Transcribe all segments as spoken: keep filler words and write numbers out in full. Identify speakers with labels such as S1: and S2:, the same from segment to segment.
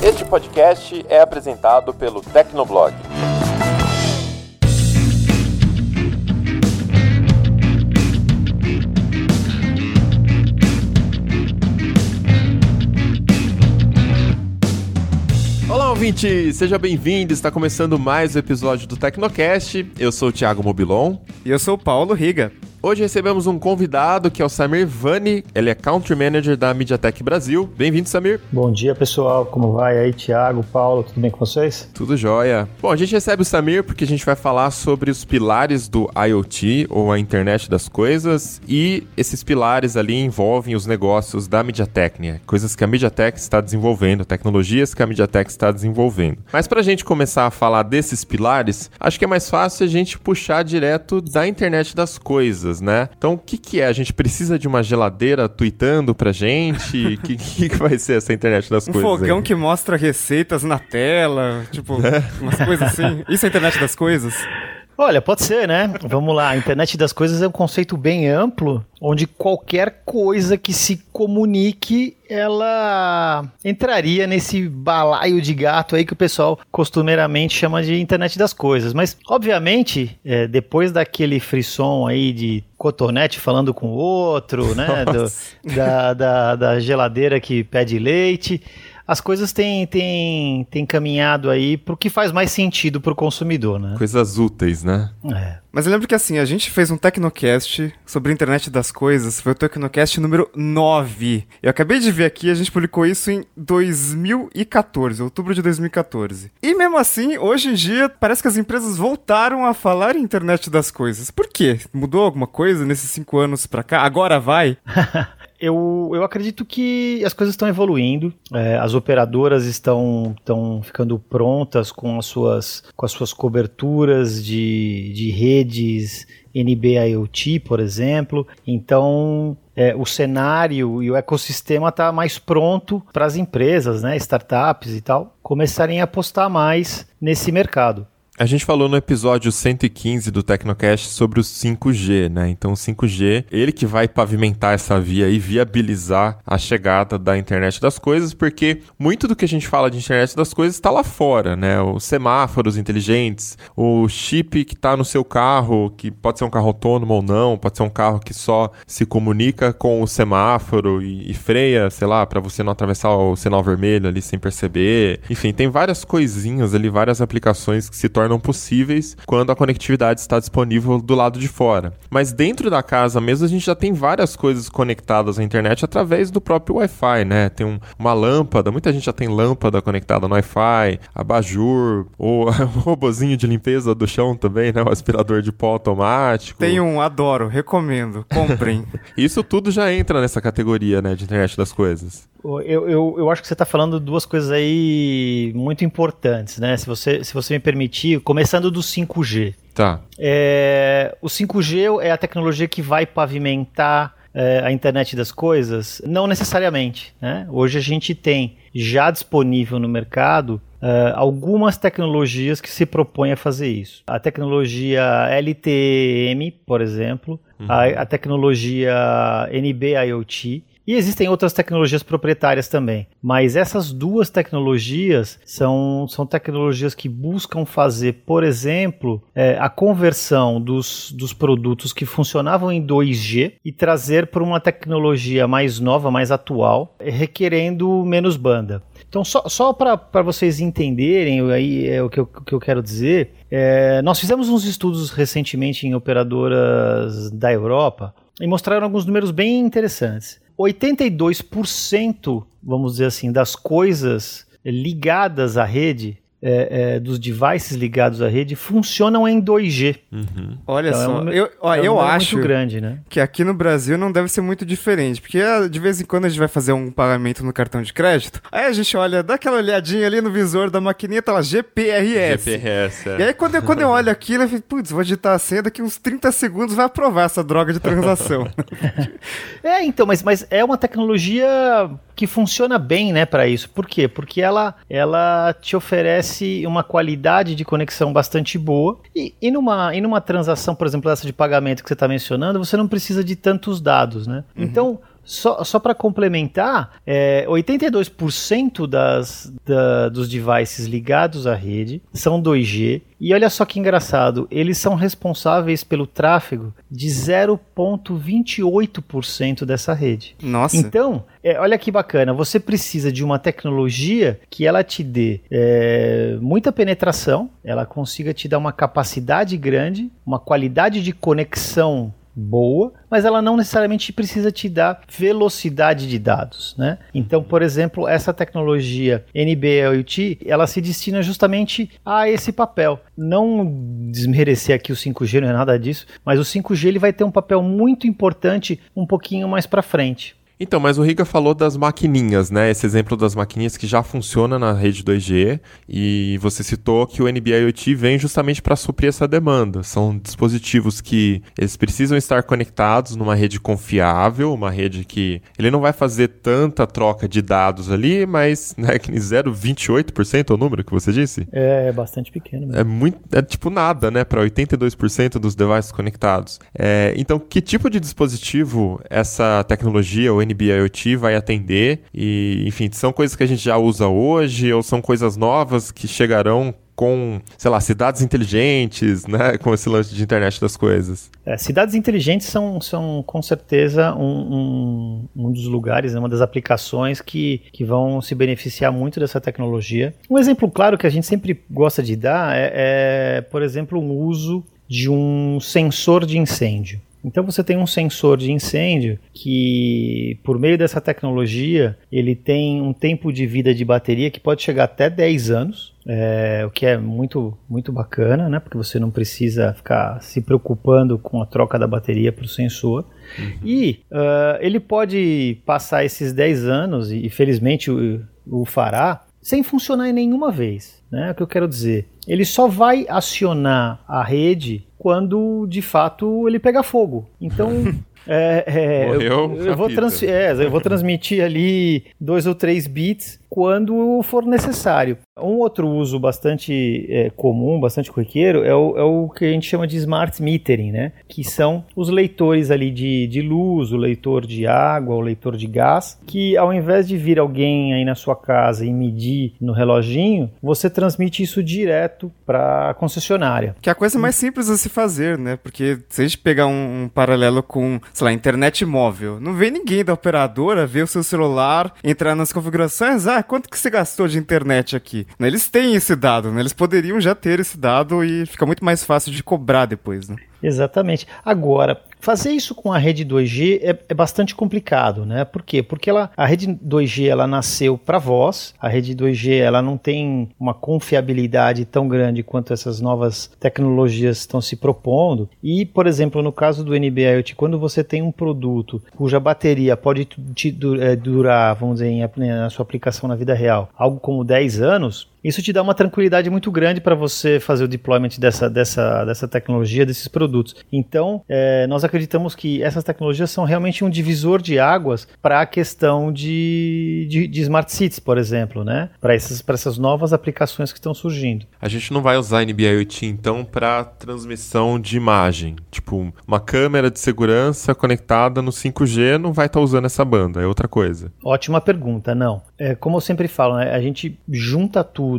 S1: Este podcast é apresentado pelo Tecnoblog. Olá, ouvinte! Seja bem-vindo! Está começando mais um episódio do Tecnocast. Eu sou o Thiago Mobilon.
S2: E eu sou o Paulo Riga.
S1: Hoje recebemos um convidado que é o Samir Vani, ele é Country Manager da MediaTek Brasil. Bem-vindo, Samir.
S3: Bom dia, pessoal. Como vai aí, Thiago, Paulo? Tudo bem com vocês?
S1: Tudo jóia. Bom, a gente recebe o Samir porque a gente vai falar sobre os pilares do IoT, ou a Internet das Coisas, e esses pilares ali envolvem os negócios da MediaTek, né? Coisas que a MediaTek está desenvolvendo, tecnologias que a MediaTek está desenvolvendo. Mas para a gente começar a falar desses pilares, acho que é mais fácil a gente puxar direto da Internet das Coisas, né? Então, o que que é? A gente precisa de uma geladeira tweetando pra gente? O que, que que vai ser essa internet das
S2: um
S1: coisas?
S2: Um fogão
S1: aí?
S2: que mostra receitas na tela, tipo, é. umas coisas assim. Isso é a internet das coisas?
S3: Olha, pode ser, né? Vamos lá, a internet das coisas é um conceito bem amplo, onde qualquer coisa que se comunique, ela entraria nesse balaio de gato aí que o pessoal costumeiramente chama de internet das coisas. Mas, obviamente, é, depois daquele frisson aí de cotonete falando com o outro, né? Do, da, da, da geladeira que pede leite, as coisas têm, têm, têm caminhado aí pro que faz mais sentido pro consumidor, né?
S1: Coisas úteis, né?
S3: É.
S2: Mas eu lembro que assim, a gente fez um Tecnocast sobre a internet das coisas, foi o Tecnocast número nove. Eu acabei de ver aqui, a gente publicou isso em dois mil e catorze, outubro de dois mil e catorze. E mesmo assim, hoje em dia, parece que as empresas voltaram a falar em internet das coisas. Por quê? Mudou alguma coisa nesses cinco anos pra cá? Agora vai?
S3: Eu, eu acredito que as coisas estão evoluindo, é, as operadoras estão, estão ficando prontas com as suas, com as suas coberturas de, de redes N B IoT, por exemplo. Então, é, o cenário e o ecossistema está mais pronto para as empresas, né, startups e tal, começarem a apostar mais nesse mercado.
S1: A gente falou no episódio cento e quinze do Tecnocast sobre o cinco G, né? Então o cinco G, ele que vai pavimentar essa via e viabilizar a chegada da internet das coisas, porque muito do que a gente fala de internet das coisas está lá fora, né? Os semáforos inteligentes, o chip que está no seu carro, que pode ser um carro autônomo ou não, pode ser um carro que só se comunica com o semáforo e, e freia, sei lá, para você não atravessar o sinal vermelho ali sem perceber. Enfim, tem várias coisinhas ali, várias aplicações que se tornam não possíveis quando a conectividade está disponível do lado de fora. Mas dentro da casa mesmo a gente já tem várias coisas conectadas à internet através do próprio Wi-Fi, né? Tem um, uma lâmpada, muita gente já tem lâmpada conectada no Wi-Fi, abajur, ou o robozinho de limpeza do chão também, né? O aspirador de pó automático.
S2: Tem um, adoro, recomendo, comprem.
S1: Isso tudo já entra nessa categoria, né, de internet das coisas.
S3: Eu, eu, eu acho que você está falando duas coisas aí muito importantes, né? Se você, se você me permitir, começando do cinco G.
S1: Tá.
S3: É, o cinco G é a tecnologia que vai pavimentar é, a internet das coisas? Não necessariamente, né? Hoje a gente tem já disponível no mercado Uh, algumas tecnologias que se propõem a fazer isso. A tecnologia L T E M, por exemplo, uhum. a, a tecnologia N B IoT, e existem outras tecnologias proprietárias também. Mas essas duas tecnologias são, são tecnologias que buscam fazer, por exemplo, é, a conversão dos, dos produtos que funcionavam em dois G e trazer para uma tecnologia mais nova, mais atual, requerendo menos banda. Então, só, só para vocês entenderem aí, é, o, que eu, o que eu quero dizer, é, nós fizemos uns estudos recentemente em operadoras da Europa e mostraram alguns números bem interessantes. oitenta e dois por cento, vamos dizer assim, das coisas ligadas à rede, é, é, dos devices ligados à rede, funcionam em dois G.
S2: Uhum. Olha
S3: então,
S2: só,
S3: é um,
S2: eu, ó,
S3: é um
S2: eu acho
S3: muito grande, né?
S2: que aqui no Brasil não deve ser muito diferente, porque de vez em quando a gente vai fazer um pagamento no cartão de crédito, aí a gente olha, dá aquela olhadinha ali no visor da maquininha, tá lá, G P R S.
S1: G P R S, é.
S2: E aí quando eu, quando eu olho aquilo, eu fico, putz, vou digitar a senha, daqui uns trinta segundos vai aprovar essa droga de transação.
S3: É, então, mas, mas é uma tecnologia que funciona bem, né, para isso. Por quê? Porque ela, ela te oferece uma qualidade de conexão bastante boa e, e, numa, e numa transação, por exemplo, essa de pagamento que você está mencionando, você não precisa de tantos dados, né? Uhum. Então, Só, só para complementar, é, oitenta e dois por cento das, da, dos devices ligados à rede são dois G. E olha só que engraçado, eles são responsáveis pelo tráfego de zero vírgula vinte e oito por cento dessa rede.
S2: Nossa!
S3: Então, é, olha que bacana, você precisa de uma tecnologia que ela te dê é, muita penetração, ela consiga te dar uma capacidade grande, uma qualidade de conexão boa, mas ela não necessariamente precisa te dar velocidade de dados, né? Então, por exemplo, essa tecnologia N B I O T, ela se destina justamente a esse papel. Não desmerecer aqui o cinco G, não é nada disso, mas o cinco G ele vai ter um papel muito importante um pouquinho mais para frente.
S1: Então, mas o Riga falou das maquininhas, né? Esse exemplo das maquininhas que já funciona na rede dois G, e você citou que o N B I O T vem justamente para suprir essa demanda. São dispositivos que eles precisam estar conectados numa rede confiável, uma rede que ele não vai fazer tanta troca de dados ali, mas né, que zero vírgula vinte e oito por cento é o número que você disse?
S3: É, é bastante pequeno mesmo.
S1: É muito, é tipo nada, né? Para oitenta e dois por cento dos devices conectados. É, então, que tipo de dispositivo essa tecnologia, o N B I O T vai atender e, enfim, são coisas que a gente já usa hoje ou são coisas novas que chegarão com, sei lá, cidades inteligentes, né, com esse lance de internet das coisas?
S3: É, cidades inteligentes são, são com certeza um, um, um dos lugares, uma das aplicações que, que vão se beneficiar muito dessa tecnologia. Um exemplo claro que a gente sempre gosta de dar é, é por exemplo, o uso de um sensor de incêndio. Então você tem um sensor de incêndio que, por meio dessa tecnologia, ele tem um tempo de vida de bateria que pode chegar até dez anos, é, o que é muito, muito bacana, né? Porque você não precisa ficar se preocupando com a troca da bateria para o sensor. Uhum. E uh, ele pode passar esses dez anos, e felizmente o, o fará, sem funcionar em nenhuma vez. Né? É o que eu quero dizer. Ele só vai acionar a rede quando, de fato, ele pega fogo. Então, é, é, eu, eu, vou trans, é, eu vou transmitir ali dois ou três bits quando for necessário. Um outro uso bastante é, comum, bastante corriqueiro, é o, é o que a gente chama de smart metering, né? Que são os leitores ali de, de luz, o leitor de água, o leitor de gás, que ao invés de vir alguém aí na sua casa e medir no reloginho, você transmite isso direto para a concessionária.
S2: Que é a coisa mais simples a se fazer, né? Porque se a gente pegar um, um paralelo com, sei lá, internet móvel, não vem ninguém da operadora ver o seu celular, entrar nas configurações, ah, quanto que você gastou de internet aqui? Eles têm esse dado, né? Eles poderiam já ter esse dado e fica muito mais fácil de cobrar depois, né?
S3: Exatamente. Agora, fazer isso com a rede dois G é, é bastante complicado, né? Por quê? Porque ela, a rede dois G ela nasceu para voz, a rede dois G ela não tem uma confiabilidade tão grande quanto essas novas tecnologias estão se propondo. E, por exemplo, no caso do N B I O T, quando você tem um produto cuja bateria pode te durar, vamos dizer, na sua aplicação na vida real, algo como dez anos, isso te dá uma tranquilidade muito grande para você fazer o deployment dessa, dessa, dessa tecnologia, desses produtos. Então, é, nós acreditamos que essas tecnologias são realmente um divisor de águas para a questão de, de, de smart cities, por exemplo, né? Para essas, para essas novas aplicações que estão surgindo.
S1: A gente não vai usar N B I O T, então, para transmissão de imagem. Tipo, uma câmera de segurança conectada no cinco G não vai estar tá usando essa banda, é outra coisa.
S3: Ótima pergunta, não. É, como eu sempre falo, né, a gente junta tudo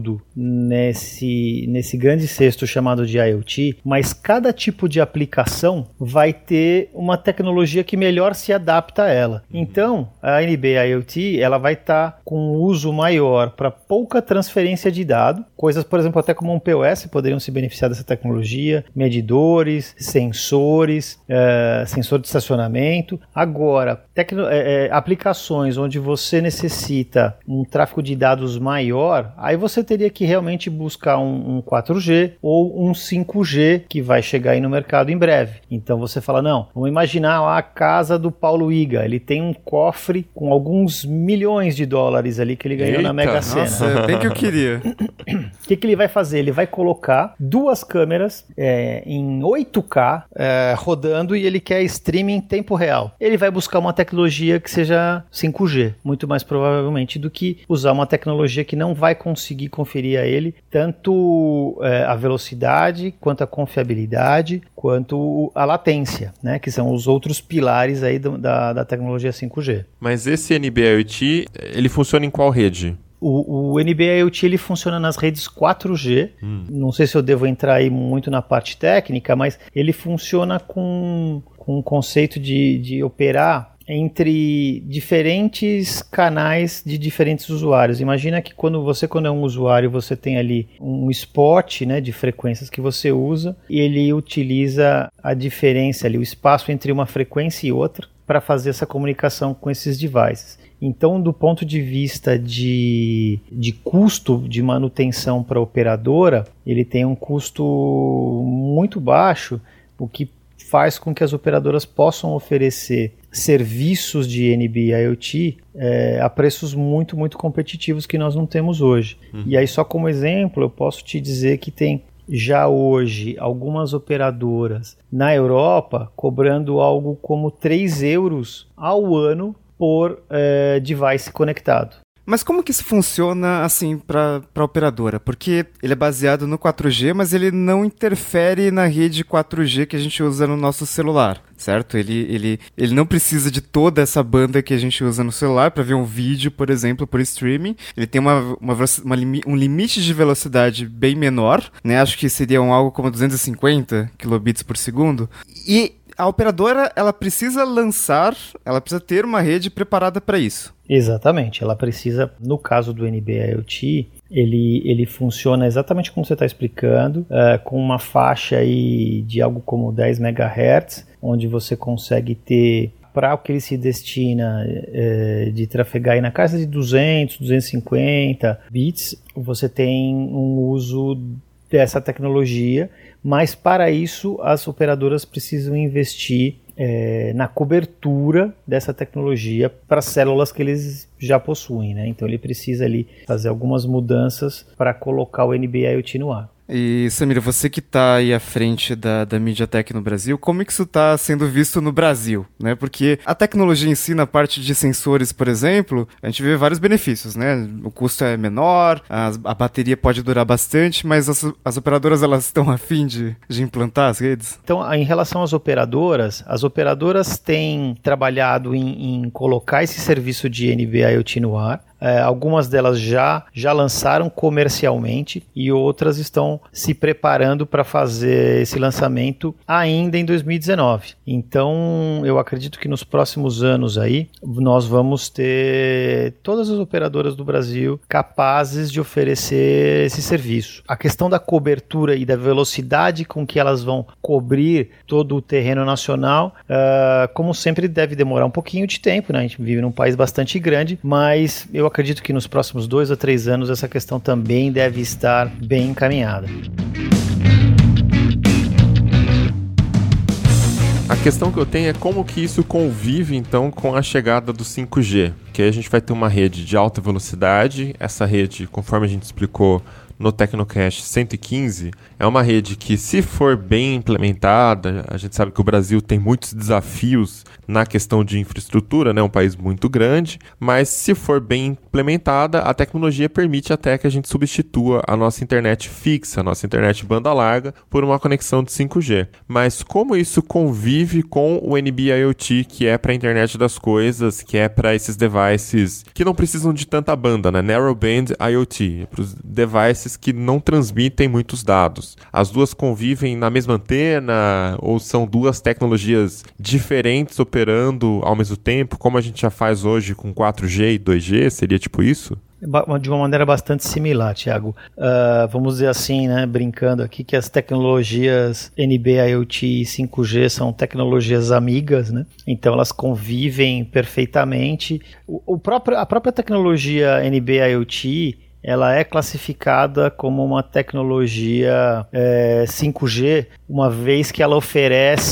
S3: nesse, nesse grande cesto chamado de IoT, mas cada tipo de aplicação vai ter uma tecnologia que melhor se adapta a ela. Então, a N B I O T ela vai estar tá com um uso maior para pouca transferência de dado, coisas, por exemplo, até como um P O S poderiam se beneficiar dessa tecnologia, medidores, sensores, é, sensor de estacionamento. Agora, tecno, é, é, aplicações onde você necessita um tráfego de dados maior, aí você teria que realmente buscar um, um quatro G ou um cinco G que vai chegar aí no mercado em breve. Então você fala, não, vamos imaginar a casa do Paulo Iga, ele tem um cofre com alguns milhões de dólares ali que ele ganhou Eita, na Mega Sena.
S2: Nossa, bem que eu queria.
S3: O que, que ele vai fazer? Ele vai colocar duas câmeras é, em oito K é, rodando e ele quer streaming em tempo real. Ele vai buscar uma tecnologia tecnologia que seja cinco G, muito mais provavelmente do que usar uma tecnologia que não vai conseguir conferir a ele tanto é, a velocidade, quanto a confiabilidade, quanto a latência, né, que são os outros pilares aí do, da, da tecnologia cinco G.
S1: Mas esse N B I O T, ele funciona em qual rede?
S3: O, o N B I O T ele funciona nas redes quatro G, hum. não sei se eu devo entrar aí muito na parte técnica, mas ele funciona com, com um conceito de, de operar entre diferentes canais de diferentes usuários. Imagina que quando você, quando é um usuário, você tem ali um spot, né, de frequências que você usa, e ele utiliza a diferença ali, o espaço entre uma frequência e outra, para fazer essa comunicação com esses devices. Então, do ponto de vista de, de custo de manutenção para a operadora, ele tem um custo muito baixo, o que faz com que as operadoras possam oferecer serviços de N B I O T é, a preços muito, muito competitivos que nós não temos hoje. Uhum. E aí, só como exemplo, eu posso te dizer que tem já hoje algumas operadoras na Europa cobrando algo como três euros ao ano por é, device conectado.
S2: Mas como que isso funciona, assim, para a operadora? Porque ele é baseado no quatro G, mas ele não interfere na rede quatro G que a gente usa no nosso celular, certo? Ele, ele, ele não precisa de toda essa banda que a gente usa no celular para ver um vídeo, por exemplo, por streaming. Ele tem uma, uma, uma limi, um limite de velocidade bem menor, né? Acho que seria um, algo como duzentos e cinquenta kilobits por segundo. E a operadora, ela precisa lançar, ela precisa ter uma rede preparada para isso.
S3: Exatamente, ela precisa, no caso do N B I O T, ele, ele funciona exatamente como você está explicando, uh, com uma faixa aí de algo como dez megahertz, onde você consegue ter, para o que ele se destina uh, de trafegar aí na casa de duzentos, duzentos e cinquenta bits, você tem um uso dessa tecnologia, mas para isso as operadoras precisam investir É, na cobertura dessa tecnologia para as células que eles já possuem, né? Então ele precisa ali fazer algumas mudanças para colocar o N B I O T no ar.
S2: E Samira, você que está aí à frente da, da MediaTek no Brasil, como é que isso está sendo visto no Brasil, né? Porque a tecnologia em si, na parte de sensores, por exemplo, a gente vê vários benefícios, né? O custo é menor, a, a bateria pode durar bastante, mas as, as operadoras, elas estão a fim de, de implantar as redes?
S3: Então, em relação às operadoras, as operadoras têm trabalhado em, em colocar esse serviço de N B I O T no ar. É, algumas delas já, já lançaram comercialmente e outras estão se preparando para fazer esse lançamento ainda em dois mil e dezenove. Então, eu acredito que nos próximos anos aí, nós vamos ter todas as operadoras do Brasil capazes de oferecer esse serviço. A questão da cobertura e da velocidade com que elas vão cobrir todo o terreno nacional, uh, como sempre, deve demorar um pouquinho de tempo, né? A gente vive num país bastante grande, mas eu Eu acredito que nos próximos dois a três anos essa questão também deve estar bem encaminhada.
S1: A questão que eu tenho é como que isso convive, então, com a chegada do cinco G. Porque aí a gente vai ter uma rede de alta velocidade, essa rede, conforme a gente explicou no Tecnocast cento e quinze, é uma rede que, se for bem implementada, a gente sabe que o Brasil tem muitos desafios na questão de infraestrutura, né? Um país muito grande, mas se for bem implementada, a tecnologia permite até que a gente substitua a nossa internet fixa, a nossa internet banda larga, por uma conexão de cinco G. Mas como isso convive com o N B I O T, que é para a internet das coisas, que é para esses devices que não precisam de tanta banda, né? Narrowband I O T, para os devices que não transmitem muitos dados. As duas convivem na mesma antena ou são duas tecnologias diferentes operando ao mesmo tempo, como a gente já faz hoje com quatro G e dois G? Seria tipo isso?
S3: De uma maneira bastante similar, Thiago. Uh, vamos dizer assim, né, brincando aqui, que as tecnologias N B I O T e cinco G são tecnologias amigas, né? Então elas convivem perfeitamente. O, o próprio, a própria tecnologia N B I O T, ela é classificada como uma tecnologia é, cinco G, uma vez que ela oferece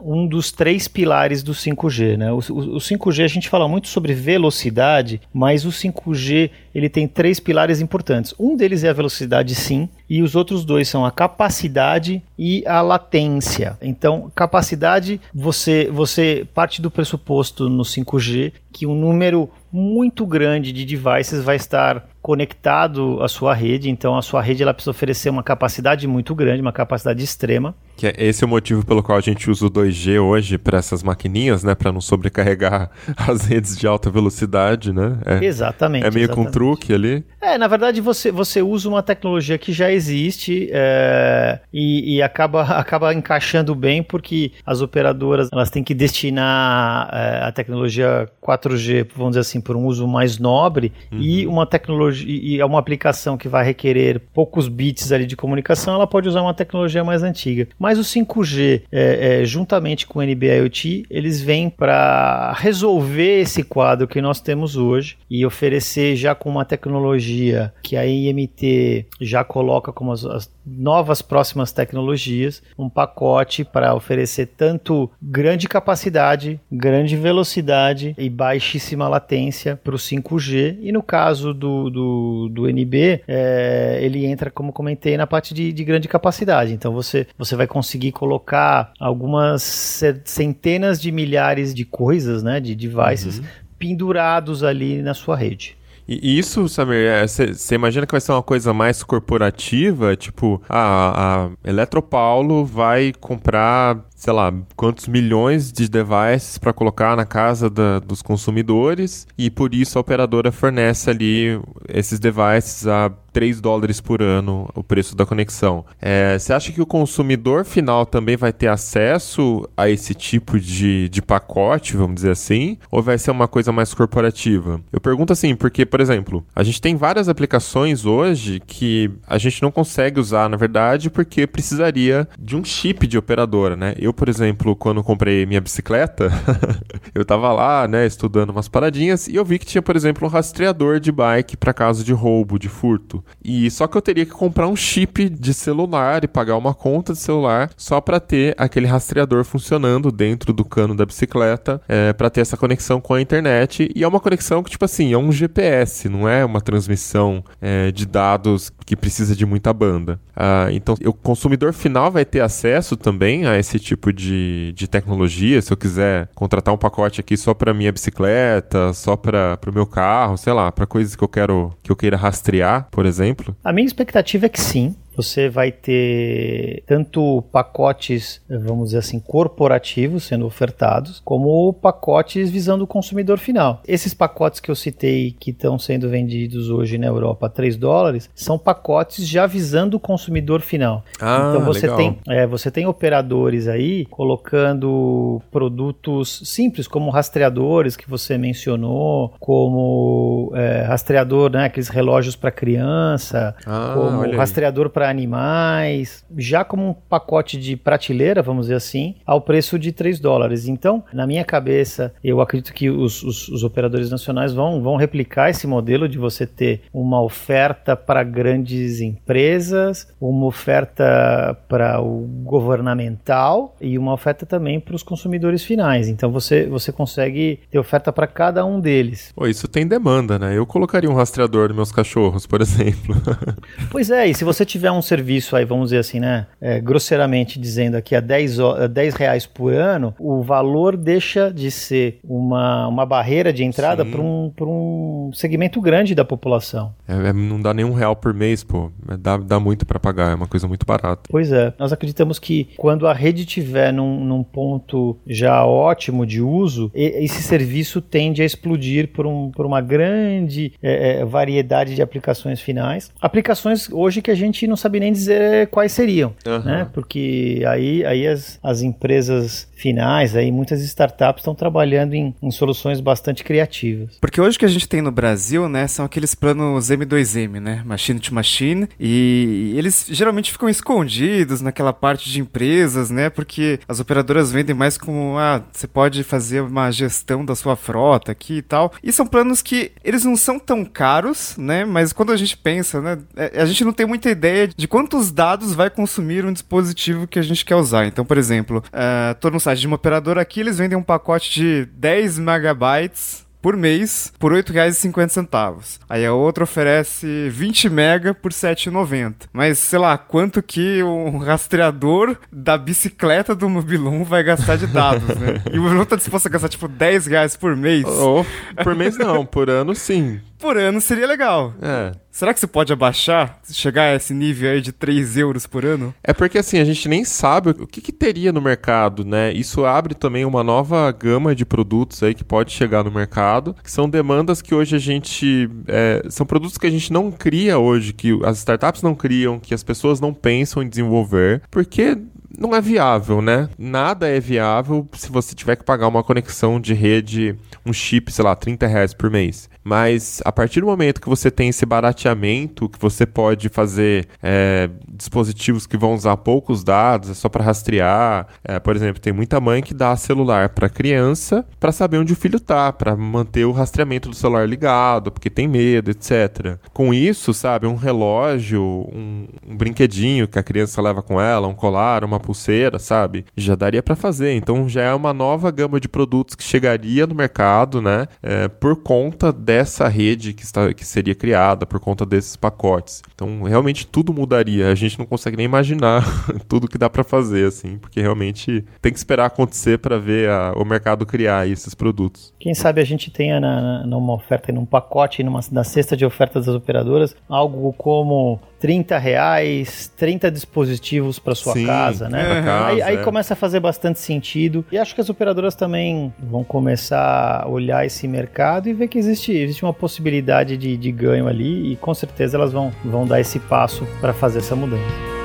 S3: um dos três pilares do cinco G, né? O, o, o cinco G a gente fala muito sobre velocidade, mas o cinco G ele tem três pilares importantes. Um deles é a velocidade, sim, e os outros dois são a capacidade e a latência. Então, capacidade, você, você parte do pressuposto no cinco G que um número muito grande de devices vai estar conectado à sua rede, então a sua rede ela precisa oferecer uma capacidade muito grande, uma capacidade extrema.
S1: Que é esse é o motivo pelo qual a gente usa o dois G hoje para essas maquininhas, né, para não sobrecarregar as redes de alta velocidade, né? É,
S3: exatamente.
S1: É meio
S3: exatamente.
S1: com truque ali.
S3: É, na verdade você, você usa uma tecnologia que já existe é, e, e acaba, acaba encaixando bem porque as operadoras elas têm que destinar é, a tecnologia quatro G, vamos dizer assim, por um uso mais nobre uhum. e uma tecnologia e é uma aplicação que vai requerer poucos bits ali de comunicação, ela pode usar uma tecnologia mais antiga. Mas o cinco G, é, é, juntamente com o N B IoT, eles vêm para resolver esse quadro que nós temos hoje e oferecer já com uma tecnologia que a I M T já coloca como as, as novas próximas tecnologias, um pacote para oferecer tanto grande capacidade, grande velocidade e baixíssima latência para o cinco G. E no caso do, do, do N B, é, ele entra, como comentei, na parte de, de grande capacidade. Então você, você vai conseguir colocar algumas centenas de milhares de coisas, né, de devices, uhum. pendurados ali na sua rede.
S1: E isso, Samir, você imagina que vai ser uma coisa mais corporativa? Tipo, a, a Eletropaulo vai comprar, sei lá, quantos milhões de devices para colocar na casa da, dos consumidores e por isso a operadora fornece ali esses devices a três dólares por ano o preço da conexão. Você é, acha que o consumidor final também vai ter acesso a esse tipo de, de pacote, vamos dizer assim, ou vai ser uma coisa mais corporativa? Eu pergunto assim, porque, por exemplo, a gente tem várias aplicações hoje que a gente não consegue usar, na verdade, porque precisaria de um chip de operadora, né? Eu, por exemplo, quando comprei minha bicicleta, eu tava lá, né, estudando umas paradinhas e eu vi que tinha, por exemplo, um rastreador de bike para caso de roubo, de furto. E só que eu teria que comprar um chip de celular e pagar uma conta de celular só para ter aquele rastreador funcionando dentro do cano da bicicleta, é, para ter essa conexão com a internet. E é uma conexão que, tipo assim, é um G P S, não é uma transmissão é, de dados que precisa de muita banda. Ah, então, o consumidor final vai ter acesso também a esse tipo de, de tecnologia. Se eu quiser contratar um pacote aqui só para minha bicicleta, só para o meu carro, sei lá, para coisas que eu quero que eu queira rastrear, por exemplo.
S3: A minha expectativa é que sim. Você vai ter tanto pacotes, vamos dizer assim, corporativos sendo ofertados, como pacotes visando o consumidor final. Esses pacotes que eu citei que estão sendo vendidos hoje na Europa a três dólares, são pacotes já visando o consumidor final.
S1: Ah,
S3: então você
S1: legal.
S3: tem, é, você tem operadores aí colocando produtos simples, como rastreadores que você mencionou, como é, rastreador, né, aqueles relógios para criança,
S1: ah,
S3: como rastreador para animais, já como um pacote de prateleira, vamos dizer assim, ao preço de três dólares. Então, na minha cabeça, eu acredito que os, os, os operadores nacionais vão, vão replicar esse modelo de você ter uma oferta para grandes empresas, uma oferta para o governamental e uma oferta também para os consumidores finais. Então, você, você consegue ter oferta para cada um deles.
S1: Pô, isso tem demanda, né? Eu colocaria um rastreador nos meus cachorros, por exemplo.
S3: Pois é, e se você tiver um serviço aí, vamos dizer assim, né, é, grosseiramente dizendo aqui a dez reais por ano, o valor deixa de ser uma, uma barreira de entrada para um, para um segmento grande da população.
S1: É, é, não dá nem um real por mês, pô. É, dá, dá muito para pagar, é uma coisa muito barata.
S3: Pois é. Nós acreditamos que quando a rede estiver num, num ponto já ótimo de uso, esse serviço tende a explodir por, um, por uma grande é, variedade de aplicações finais. Aplicações hoje que a gente não sabe nem dizer quais seriam, uhum. né? Porque aí, aí as, as empresas finais, aí muitas startups estão trabalhando em, em soluções bastante criativas.
S2: Porque hoje o que a gente tem no Brasil, né, são aqueles planos M dois M, né, Machine to Machine, e eles geralmente ficam escondidos naquela parte de empresas, né, porque as operadoras vendem mais como, ah, você pode fazer uma gestão da sua frota aqui e tal, e são planos que eles não são tão caros, né, mas quando a gente pensa, né, a gente não tem muita ideia de quantos dados vai consumir um dispositivo que a gente quer usar. Então, por exemplo, uh, tô no site de uma operadora aqui, eles vendem um pacote de dez megabytes por mês, por oito reais e cinquenta centavos. Aí a outra oferece vinte mega por sete reais e noventa centavos. Mas, sei lá, quanto que um rastreador da bicicleta do Mobilon vai gastar de dados, né? E o Mobilon tá disposto a gastar, tipo, dez reais por mês?
S1: Oh, por mês não, por ano sim.
S2: Por ano seria legal.
S1: É.
S2: Será que você pode abaixar, chegar a esse nível aí de três euros por ano?
S1: É porque assim, a gente nem sabe o que, que teria no mercado, né? Isso abre também uma nova gama de produtos aí que pode chegar no mercado, que são demandas que hoje a gente... É, são produtos que a gente não cria hoje, que as startups não criam, que as pessoas não pensam em desenvolver, porque... não é viável, né? Nada é viável se você tiver que pagar uma conexão de rede, um chip, sei lá, trinta reais por mês. Mas a partir do momento que você tem esse barateamento, que você pode fazer é, dispositivos que vão usar poucos dados, é só para rastrear. É, por exemplo, tem muita mãe que dá celular para criança para saber onde o filho tá, para manter o rastreamento do celular ligado, porque tem medo, etcétera. Com isso, sabe, um relógio, um, um brinquedinho que a criança leva com ela, um colar, uma pulseira, sabe? Já daria para fazer. Então já é uma nova gama de produtos que chegaria no mercado, né? É, por conta dessa rede que, está, que seria criada, por conta desses pacotes. Então realmente tudo mudaria. A gente não consegue nem imaginar tudo que dá para fazer, assim, porque realmente tem que esperar acontecer para ver a, o mercado criar esses produtos.
S3: Quem sabe a gente tenha na, na, numa oferta, num pacote, numa, na cesta de ofertas das operadoras, algo como trinta reais, trinta dispositivos para sua
S1: Sim,
S3: casa, né?
S1: Pra casa,
S3: aí aí
S1: é.
S3: começa a fazer bastante sentido. E acho que as operadoras também vão começar a olhar esse mercado e ver que existe, existe uma possibilidade de, de ganho ali, e com certeza elas vão, vão dar esse passo para fazer essa mudança.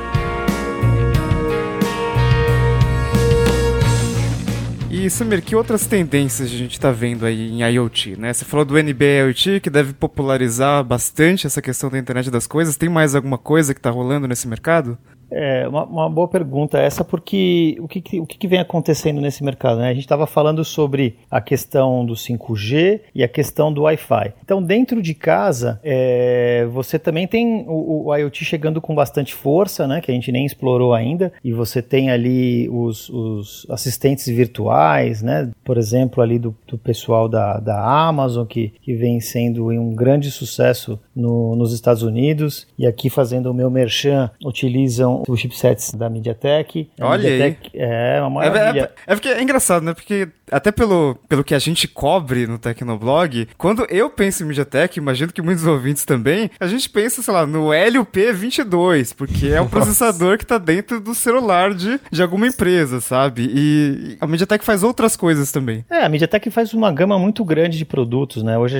S2: E, Samir, que outras tendências a gente está vendo aí em IoT, né? Você falou do N B IoT, que deve popularizar bastante essa questão da internet das coisas. Tem mais alguma coisa que está rolando nesse mercado?
S3: É, uma, uma boa pergunta essa, porque o que, o que vem acontecendo nesse mercado, né? A gente estava falando sobre a questão do cinco G e a questão do Wi-Fi. Então, dentro de casa, é, você também tem o, o IoT chegando com bastante força, né? Que a gente nem explorou ainda, e você tem ali os, os assistentes virtuais, né? Por exemplo, ali do, do pessoal da, da Amazon, que, que vem sendo um grande sucesso no, nos Estados Unidos, e aqui fazendo o meu merchan, utilizam os chipsets da MediaTek.
S2: Olha
S3: MediaTek
S2: aí.
S3: É uma maravilha.
S2: É, é, é porque é engraçado, né? Porque até pelo, pelo que a gente cobre no Tecnoblog, quando eu penso em MediaTek, imagino que muitos ouvintes também, a gente pensa, sei lá, no Helio P vinte e dois, porque é um processador que está dentro do celular de, de alguma empresa, sabe? E a MediaTek faz outras coisas também.
S3: É, a MediaTek faz uma gama muito grande de produtos, né? Hoje a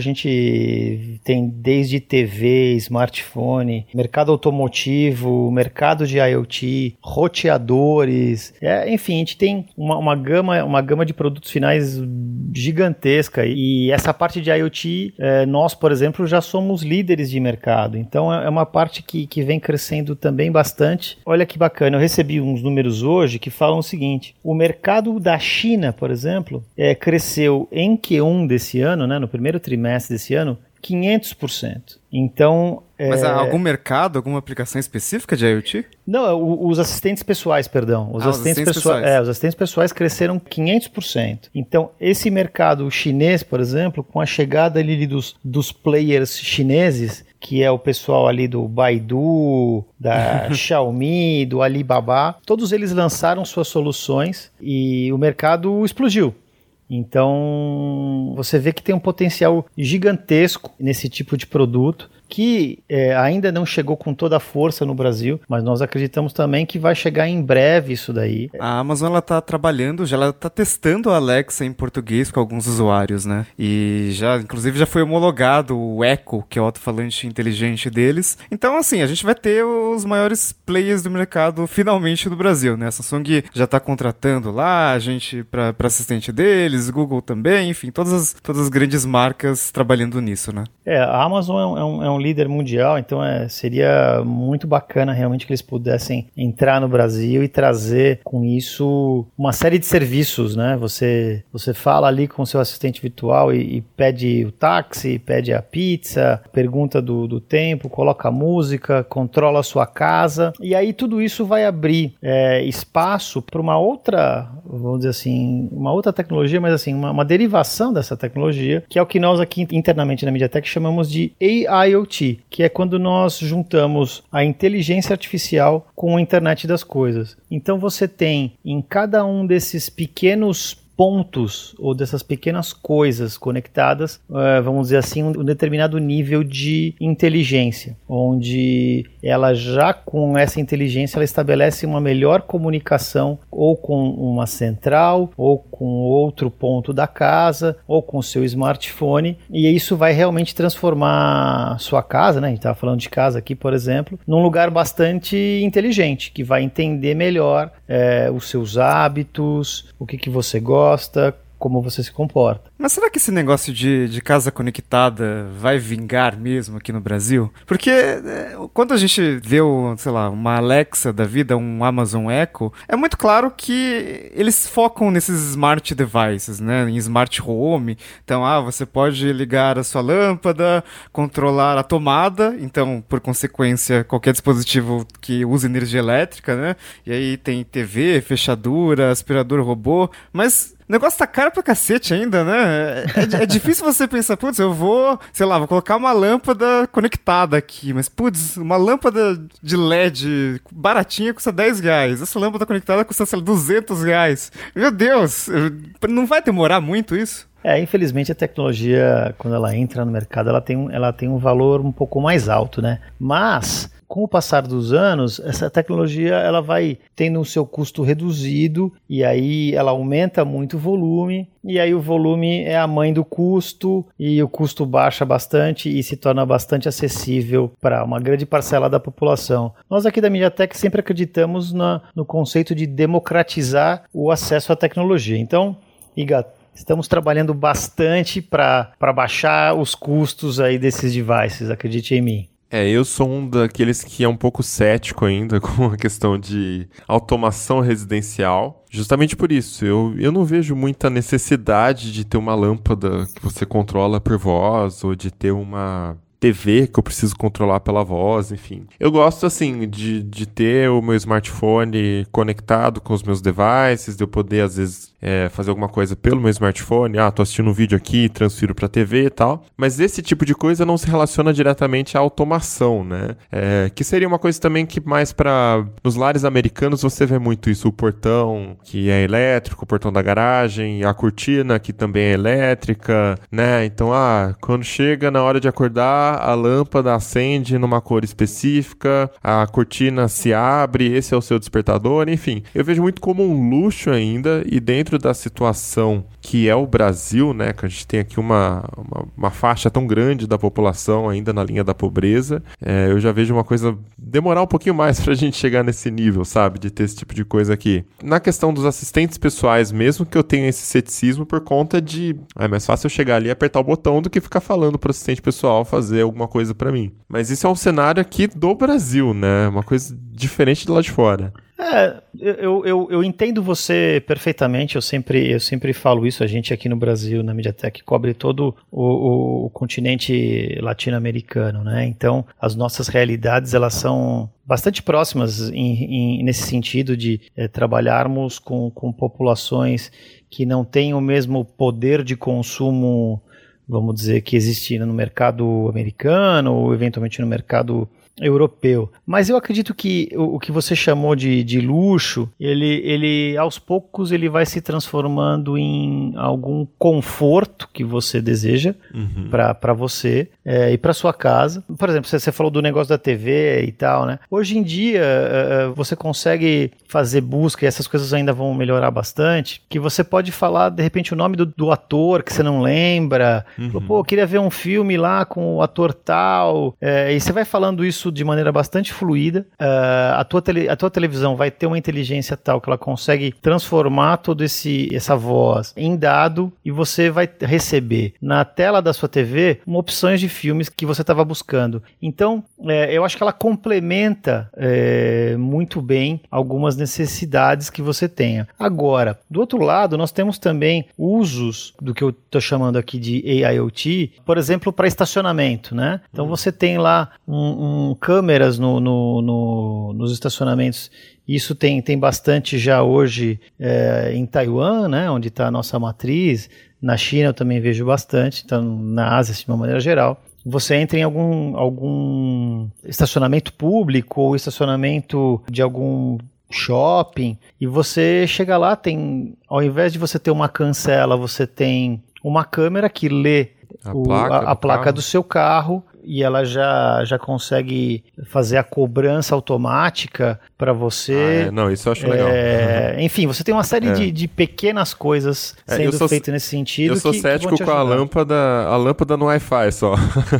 S3: gente tem desde T V, smartphone, mercado automotivo, mercado de IoT, roteadores, é, enfim, a gente tem uma, uma, gama, uma gama de produtos finais gigantesca, e essa parte de IoT, é, nós, por exemplo, já somos líderes de mercado, então é uma parte que, que vem crescendo também bastante. Olha que bacana, eu recebi uns números hoje que falam o seguinte: o mercado da China, por exemplo, é, cresceu em Q um desse ano, né, no primeiro trimestre desse ano, quinhentos por cento. Então...
S2: Mas
S3: é...
S2: há algum mercado, alguma aplicação específica de IoT?
S3: Não, o, os assistentes pessoais, perdão. Os,
S2: ah,
S3: assistentes,
S2: os assistentes
S3: pessoais,
S2: pessoais.
S3: É, os assistentes pessoais cresceram quinhentos por cento. Então, esse mercado chinês, por exemplo, com a chegada ali dos, dos players chineses, que é o pessoal ali do Baidu, da Xiaomi, do Alibaba, todos eles lançaram suas soluções e o mercado explodiu. Então, você vê que tem um potencial gigantesco nesse tipo de produto, que é, ainda não chegou com toda a força no Brasil, mas nós acreditamos também que vai chegar em breve isso daí.
S2: A Amazon, ela tá trabalhando, já ela tá testando a Alexa em português com alguns usuários, né? E já, inclusive, já foi homologado o Echo, que é o alto-falante inteligente deles. Então, assim, a gente vai ter os maiores players do mercado finalmente no Brasil, né? A Samsung já tá contratando lá a gente pra, pra assistente deles, Google também, enfim, todas as, todas as grandes marcas trabalhando nisso, né?
S3: É, a Amazon é um, é um um líder mundial, então é, seria muito bacana realmente que eles pudessem entrar no Brasil e trazer com isso uma série de serviços, né? Você, você fala ali com o seu assistente virtual e, e pede o táxi, pede a pizza, pergunta do, do tempo, coloca a música, controla a sua casa, e aí tudo isso vai abrir é, espaço para uma outra, vamos dizer assim, uma outra tecnologia, mas assim, uma, uma derivação dessa tecnologia, que é o que nós aqui internamente na MediaTek chamamos de A I O T, que é quando nós juntamos a inteligência artificial com a internet das coisas. Então você tem em cada um desses pequenos pontos ou dessas pequenas coisas conectadas, uh, vamos dizer assim, um, um determinado nível de inteligência, onde ela já com essa inteligência ela estabelece uma melhor comunicação ou com uma central, ou com outro ponto da casa, ou com o seu smartphone, e isso vai realmente transformar sua casa, né? A gente estava falando de casa aqui, por exemplo, num lugar bastante inteligente, que vai entender melhor é, os seus hábitos, o que, que você gosta, como você se comporta.
S2: Mas será que esse negócio de, de casa conectada vai vingar mesmo aqui no Brasil? Porque é, quando a gente vê, o, sei lá, uma Alexa da vida, um Amazon Echo, é muito claro que eles focam nesses smart devices, né? Em smart home. Então, ah, você pode ligar a sua lâmpada, controlar a tomada, então, por consequência, qualquer dispositivo que use energia elétrica, né? E aí tem T V, fechadura, aspirador robô, mas o negócio tá caro pra cacete ainda, né? É, é difícil você pensar, putz, eu vou, sei lá, vou colocar uma lâmpada conectada aqui, mas, putz, uma lâmpada de L E D baratinha custa dez reais. Essa lâmpada conectada custa, sei lá, duzentos reais. Meu Deus, não vai demorar muito isso?
S3: É, infelizmente a tecnologia, quando ela entra no mercado, ela tem, ela tem um valor um pouco mais alto, né? Mas, com o passar dos anos, essa tecnologia ela vai tendo o seu custo reduzido e aí ela aumenta muito o volume e aí o volume é a mãe do custo e o custo baixa bastante e se torna bastante acessível para uma grande parcela da população. Nós aqui da MediaTek sempre acreditamos na, no conceito de democratizar o acesso à tecnologia. Então, Iga, estamos trabalhando bastante para baixar os custos aí desses devices, acredite em mim.
S1: É, eu sou um daqueles que é um pouco cético ainda com a questão de automação residencial. Justamente por isso, eu, eu não vejo muita necessidade de ter uma lâmpada que você controla por voz ou de ter uma T V que eu preciso controlar pela voz, enfim. Eu gosto, assim, de, de ter o meu smartphone conectado com os meus devices, de eu poder, às vezes, é, fazer alguma coisa pelo meu smartphone. Ah, tô assistindo um vídeo aqui, transfiro pra T V e tal. Mas esse tipo de coisa não se relaciona diretamente à automação, né? É, que seria uma coisa também que mais pra... Nos lares americanos você vê muito isso. O portão que é elétrico, o portão da garagem, a cortina que também é elétrica, né? Então, ah, quando chega na hora de acordar, a lâmpada acende numa cor específica, a cortina se abre, esse é o seu despertador, enfim. Eu vejo muito como um luxo ainda, e dentro da situação que é o Brasil, né, que a gente tem aqui uma, uma, uma faixa tão grande da população ainda na linha da pobreza, é, eu já vejo uma coisa demorar um pouquinho mais pra gente chegar nesse nível, sabe, de ter esse tipo de coisa aqui. Na questão dos assistentes pessoais, mesmo que eu tenha esse ceticismo por conta de, é mais fácil eu chegar ali e apertar o botão do que ficar falando pro assistente pessoal fazer alguma coisa pra mim. Mas isso é um cenário aqui do Brasil, né? Uma coisa diferente de lá de fora.
S3: É, eu, eu, eu entendo você perfeitamente, eu sempre, eu sempre falo isso, a gente aqui no Brasil, na MediaTek, cobre todo o, o, o continente latino-americano, né? Então, as nossas realidades, elas são bastante próximas em, em, nesse sentido de é, trabalharmos com, com populações que não têm o mesmo poder de consumo, vamos dizer, que existe no mercado americano ou eventualmente no mercado europeu. Mas eu acredito que o, o que você chamou de, de luxo, ele, ele aos poucos ele vai se transformando em algum conforto que você deseja uhum. para você é, e para sua casa. Por exemplo, você, você falou do negócio da T V e tal, né? Hoje em dia é, você consegue fazer busca e essas coisas ainda vão melhorar bastante, que você pode falar de repente o nome do, do ator que você não lembra Uhum. Falou, pô, eu queria ver um filme lá com o ator tal. É, e você vai falando isso de maneira bastante fluida. É, a, tua tele, a tua televisão vai ter uma inteligência tal que ela consegue transformar toda essa voz em dado e você vai receber na tela da sua T V uma opções de filmes que você estava buscando. Então, é, eu acho que ela complementa é, muito bem algumas necessidades que você tenha. Agora, do outro lado, nós temos também usos do que eu estou chamando aqui de A I O T, por exemplo, para estacionamento, né? Então, uhum. você tem lá um, um, câmeras no, no, no, nos estacionamentos. Isso tem, tem bastante já hoje é, em Taiwan, né, onde está a nossa matriz. Na China eu também vejo bastante, então na Ásia de uma maneira geral. Você entra em algum, algum estacionamento público ou estacionamento de algum shopping e você chega lá, tem, ao invés de você ter uma cancela, você tem uma câmera que lê
S1: a
S3: o,
S1: placa,
S3: a, a
S1: do,
S3: placa
S1: carro.
S3: do seu carro e ela já, já consegue fazer a cobrança automática para você.
S1: Ah, é. Não, isso eu acho legal.
S3: É, enfim, você tem uma série
S1: é.
S3: de, de pequenas coisas sendo é, feitas nesse sentido.
S1: Eu sou
S3: que,
S1: cético
S3: que
S1: com a lâmpada, a lâmpada no Wi-Fi só.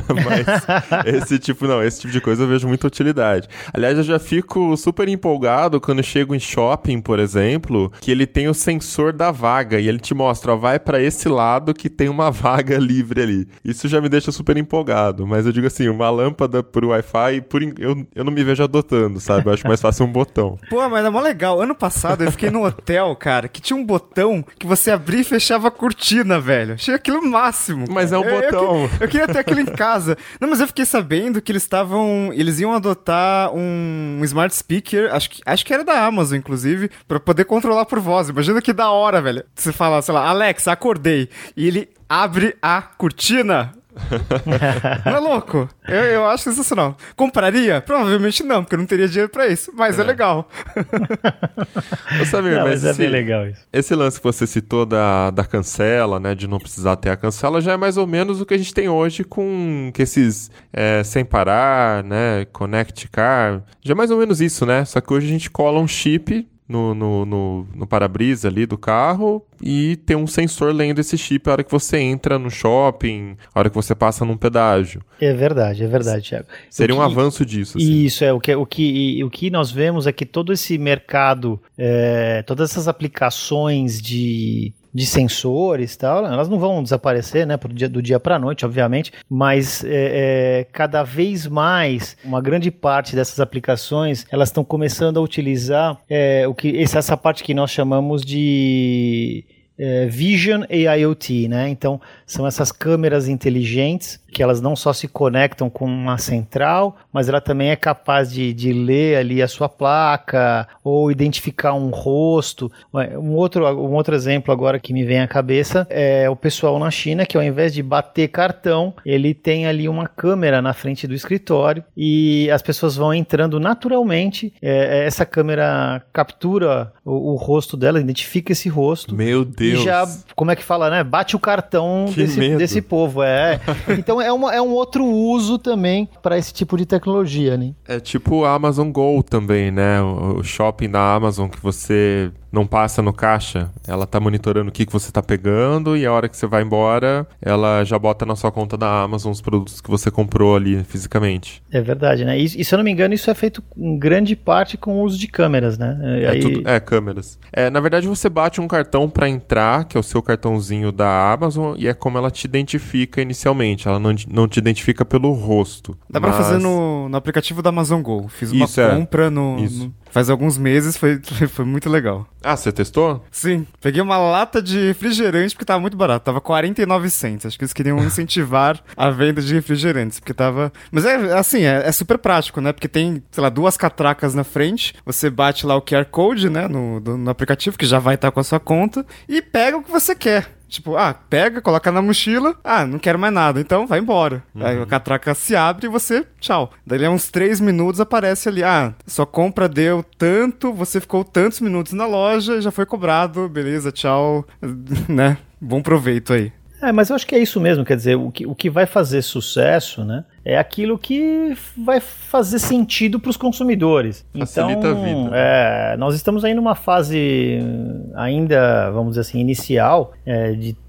S1: Mas esse tipo, não, esse tipo de coisa eu vejo muita utilidade. Aliás, eu já fico super empolgado quando chego em shopping, por exemplo, que ele tem o sensor da vaga e ele te mostra, ó, vai para esse lado que tem uma vaga livre ali. Isso já me deixa super empolgado, mas eu digo assim, uma lâmpada pro Wi-Fi, por, eu, eu não me vejo adotando, sabe? Eu acho mais fácil um botão.
S2: Pô, mas é mó legal. Ano passado eu fiquei num hotel, cara, que tinha um botão que você abria e fechava a cortina, velho. Achei aquilo o máximo.
S1: Mas é um
S2: eu,
S1: botão.
S2: Eu, eu queria ter aquilo em casa. Não, mas eu fiquei sabendo que eles estavam... Eles iam adotar um, um smart speaker, acho que, acho que era da Amazon, inclusive, pra poder controlar por voz. Imagina que da hora, velho. Você fala, sei lá, Alexa, acordei. E ele abre a cortina... Não é louco? Eu, eu acho sensacional. Compraria? Provavelmente não, porque eu não teria dinheiro pra isso. Mas é, é legal.
S1: Eu sabia,
S3: não,
S1: mas
S3: mas é
S1: esse,
S3: bem legal isso.
S1: Esse lance que você citou da, da cancela, né? De não precisar ter a cancela, já é mais ou menos o que a gente tem hoje com que esses é, sem parar, né? Connect Car. Já é mais ou menos isso, né? Só que hoje a gente cola um chip no, no, no, no para-brisa ali do carro e tem um sensor lendo esse chip a hora que você entra no shopping, a hora que você passa num pedágio.
S3: É verdade, é verdade, Thiago.
S1: Seria
S3: que,
S1: um avanço disso. Assim.
S3: Isso, é o que, o, que, o que nós vemos é que todo esse mercado, é, todas essas aplicações de... de sensores e tal, elas não vão desaparecer, né, pro dia, do dia para a noite, obviamente, mas é, é, cada vez mais, uma grande parte dessas aplicações, elas estão começando a utilizar é, o que, essa parte que nós chamamos de é, Vision A I O T, né, então são essas câmeras inteligentes que elas não só se conectam com uma central, mas ela também é capaz de, de ler ali a sua placa ou identificar um rosto. Um outro, um outro exemplo agora que me vem à cabeça é o pessoal na China que ao invés de bater cartão, ele tem ali uma câmera na frente do escritório e as pessoas vão entrando naturalmente, é, essa câmera captura o, o rosto dela, identifica esse rosto.
S1: Meu Deus!
S3: E já, como é que fala, né? Bate o cartão desse, desse povo. É. Então é, uma, é um outro uso também para esse tipo de tecnologia, né?
S1: É tipo a Amazon Go também, né? O shopping da Amazon que você não passa no caixa, ela tá monitorando o que, que você tá pegando e a hora que você vai embora, ela já bota na sua conta da Amazon os produtos que você comprou ali fisicamente.
S3: É verdade, né? E, e se eu não me engano, isso é feito em grande parte com o uso de câmeras, né?
S1: É, Aí... tudo, é câmeras. É, na verdade, você bate um cartão para entrar, que é o seu cartãozinho da Amazon, e é como ela te identifica inicialmente. Ela não, não te identifica pelo rosto.
S2: Dá
S1: mas...
S2: pra fazer no, no aplicativo da Amazon Go. Fiz uma
S1: isso,
S2: compra
S1: é.
S2: no, no... Faz alguns meses, foi, foi muito legal.
S1: Ah, você testou?
S2: Sim. Peguei uma lata de refrigerante porque tava muito barato. Tava quarenta e nove centos. Acho que eles queriam incentivar a venda de refrigerantes, porque tava... Mas é assim, é, é super prático, né? Porque tem, sei lá, duas catracas na frente. Você bate lá o Q R Code, né? No, do, no aplicativo, que já vai estar com a sua conta. E pega o que você quer. Tipo, ah, pega, coloca na mochila. Ah, não quero mais nada, então vai embora. Uhum. Aí a catraca se abre e você, tchau. Daí, uns três minutos, aparece ali, ah, sua compra deu tanto, você ficou tantos minutos na loja, já foi cobrado, beleza, tchau, né? Bom proveito aí.
S3: É, mas eu acho que é isso mesmo, quer dizer, o que, o que vai fazer sucesso, né, é aquilo que vai fazer sentido para os consumidores.
S1: Facilita
S3: então,
S1: a vida.
S3: É, nós estamos aí numa fase ainda, vamos dizer assim, inicial, é, de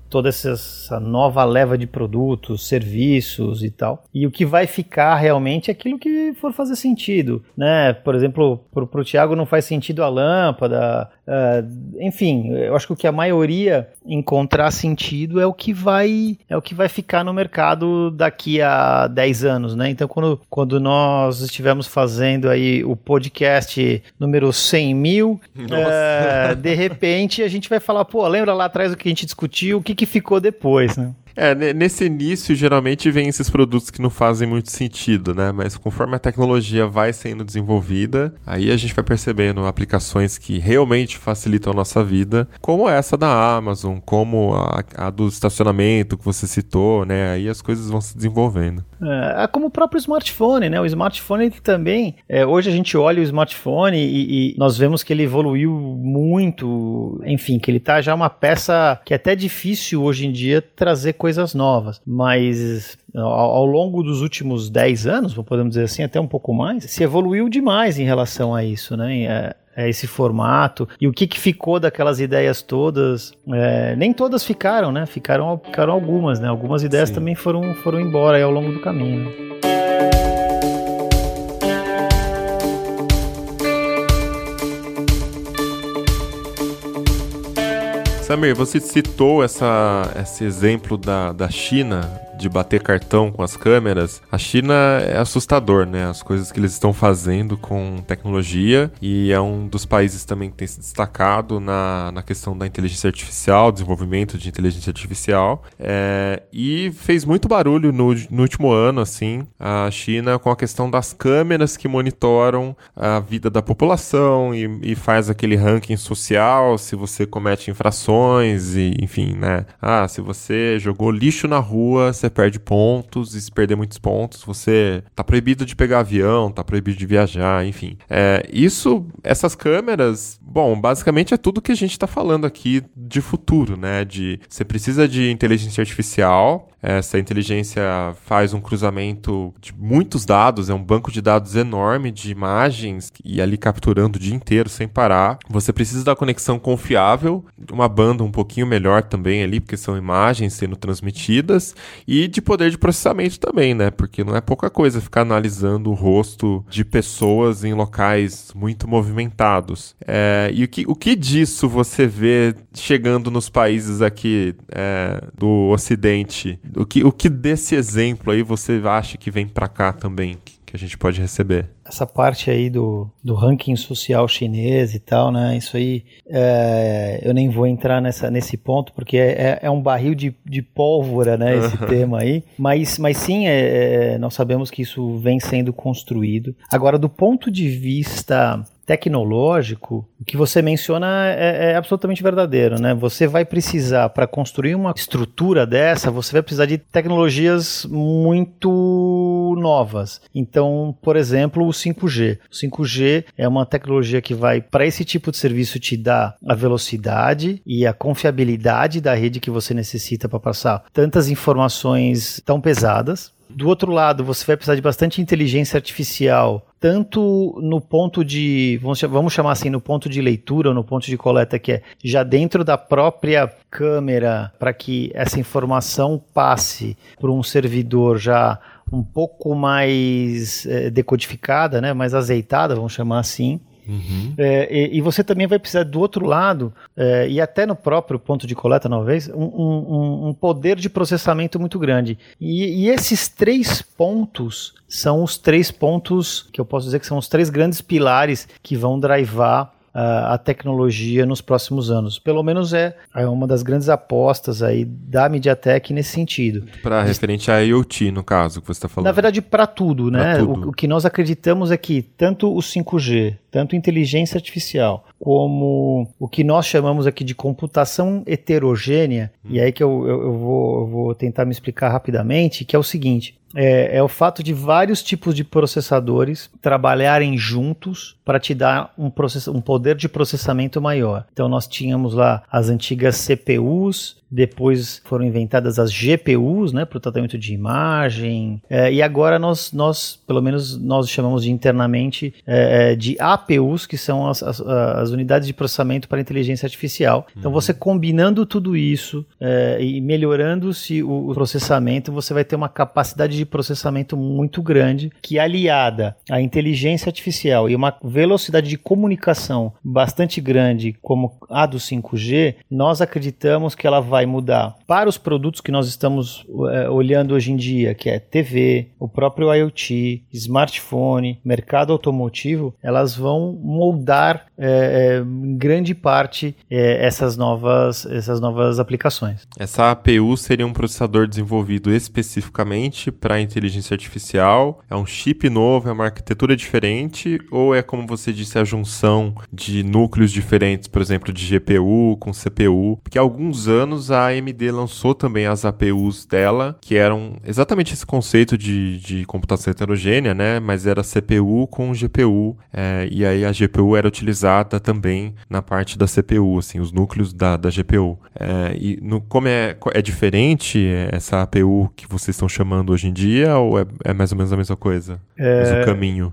S3: toda essa nova leva de produtos, serviços e tal. E o que vai ficar realmente é aquilo que for fazer sentido, né? Por exemplo, para o Thiago não faz sentido a lâmpada, uh, enfim, eu acho que o que a maioria encontrar sentido é o que vai, é o que vai ficar no mercado daqui a dez anos, né? Então, quando, quando nós estivermos fazendo aí o podcast número cem mil, uh, de repente a gente vai falar, pô, lembra lá atrás o que a gente discutiu, o que que ficou depois, né?
S1: É, nesse início, geralmente vem esses produtos que não fazem muito sentido, né? Mas conforme a tecnologia vai sendo desenvolvida, aí a gente vai percebendo aplicações que realmente facilitam a nossa vida, como essa da Amazon, como a, a do estacionamento que você citou, né? Aí as coisas vão se desenvolvendo.
S3: É, é como o próprio smartphone, né? O smartphone também, é, hoje a gente olha o smartphone e, e nós vemos que ele evoluiu muito, enfim, que ele tá já uma peça que é até difícil hoje em dia trazer coisas coisas novas, mas ao, ao longo dos últimos dez anos, podemos dizer assim, até um pouco mais, se evoluiu demais em relação a isso, né? É, é esse formato, e o que, que ficou daquelas ideias todas, é, nem todas ficaram, né? Ficaram, ficaram algumas, né? Algumas ideias Sim. também foram, foram embora aí ao longo do caminho, né?
S1: Samir, você citou essa, esse exemplo da, da China, de bater cartão com as câmeras. A China é assustador, né? As coisas que eles estão fazendo com tecnologia, e é um dos países também que tem se destacado na, na questão da inteligência artificial, desenvolvimento de inteligência artificial, é, e fez muito barulho no, no último ano, assim, a China com a questão das câmeras que monitoram a vida da população e, e faz aquele ranking social, se você comete infrações, e, enfim, né? Ah, se você jogou lixo na rua, você perde pontos, e se perder muitos pontos, você tá proibido de pegar avião, tá proibido de viajar, enfim. É, isso, essas câmeras, bom, basicamente é tudo que a gente tá falando aqui de futuro, né? De, você precisa de inteligência artificial, essa inteligência faz um cruzamento de muitos dados, é um banco de dados enorme de imagens, e ali capturando o dia inteiro sem parar. Você precisa da conexão confiável, uma banda um pouquinho melhor também ali, porque são imagens sendo transmitidas, e de poder de processamento também, né? Porque não é pouca coisa ficar analisando o rosto de pessoas em locais muito movimentados. É, e o que, o que disso você vê chegando nos países aqui é, do Ocidente? O que, o que desse exemplo aí você acha que vem pra cá também, que a gente pode receber?
S3: Essa parte aí do, do ranking social chinês e tal, né? Isso aí, é, eu nem vou entrar nessa, nesse ponto, porque é, é um barril de, de pólvora, né? Esse tema aí. Mas, mas sim, é, é, nós sabemos que isso vem sendo construído. Agora, do ponto de vista tecnológico, o que você menciona é, é absolutamente verdadeiro, né? Você vai precisar, para construir uma estrutura dessa, você vai precisar de tecnologias muito novas. Então, por exemplo, o cinco G. O cinco G é uma tecnologia que vai, para esse tipo de serviço, te dar a velocidade e a confiabilidade da rede que você necessita para passar tantas informações tão pesadas. Do outro lado, você vai precisar de bastante inteligência artificial, tanto no ponto de, vamos chamar assim, no ponto de leitura ou no ponto de coleta, que é já dentro da própria câmera, para que essa informação passe por um servidor já um pouco mais é, decodificada, né, mais azeitada, vamos chamar assim. Uhum. É, e, e você também vai precisar do outro lado, é, e até no próprio ponto de coleta, talvez, um, um, um poder de processamento muito grande. E, e esses três pontos são os três pontos que eu posso dizer que são os três grandes pilares que vão drivar a tecnologia nos próximos anos. Pelo menos é, é uma das grandes apostas aí da MediaTek nesse sentido.
S1: Para referente a IoT, no caso, que você está falando.
S3: Na verdade, para tudo, né?
S1: Pra tudo.
S3: O, o que nós acreditamos é que tanto o cinco G, tanto inteligência artificial, como o que nós chamamos aqui de computação heterogênea, hum. e aí que eu, eu, eu, vou, eu vou tentar me explicar rapidamente, que é o seguinte: É, é o fato de vários tipos de processadores trabalharem juntos para te dar um, process- um poder de processamento maior. Então nós tínhamos lá as antigas C P Us depois foram inventadas as G P Us, né, para o tratamento de imagem, é, e agora nós, nós, pelo menos nós chamamos de internamente é, de A P Us, que são as, as, as unidades de processamento para inteligência artificial. Então, você combinando tudo isso é, e melhorando-se o, o processamento, você vai ter uma capacidade de processamento muito grande, que aliada à inteligência artificial e uma velocidade de comunicação bastante grande, como a do cinco G, nós acreditamos que ela vai mudar para os produtos que nós estamos é, olhando hoje em dia, que é T V, o próprio IoT, smartphone, mercado automotivo, elas vão moldar é, é, em grande parte é, essas, novas, essas novas aplicações.
S1: Essa A P U seria um processador desenvolvido especificamente para inteligência artificial? É um chip novo, é uma arquitetura diferente? Ou é, como você disse, a junção de núcleos diferentes, por exemplo, de G P U com C P U? Porque há alguns anos a A M D lançou também as A P Us dela, que eram exatamente esse conceito de, de computação heterogênea, né? Mas era C P U com G P U, é, e aí a G P U era utilizada também na parte da C P U, assim, os núcleos da, da G P U. É, e no, como é, é diferente essa A P U que vocês estão chamando hoje em dia, ou é, é mais ou menos a mesma coisa? É, mas o caminho?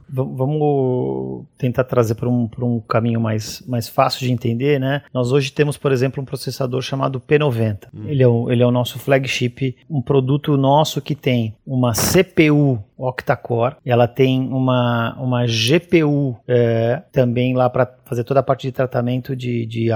S3: Vamos tentar trazer para um, para um caminho mais, mais fácil de entender, né? Nós hoje temos, por exemplo, um processador chamado P noventa. Hum. Ele, é o, ele é o nosso flagship, um produto nosso que tem uma C P U octa-core, ela tem uma, uma G P U é, também lá para fazer toda a parte de tratamento de, de,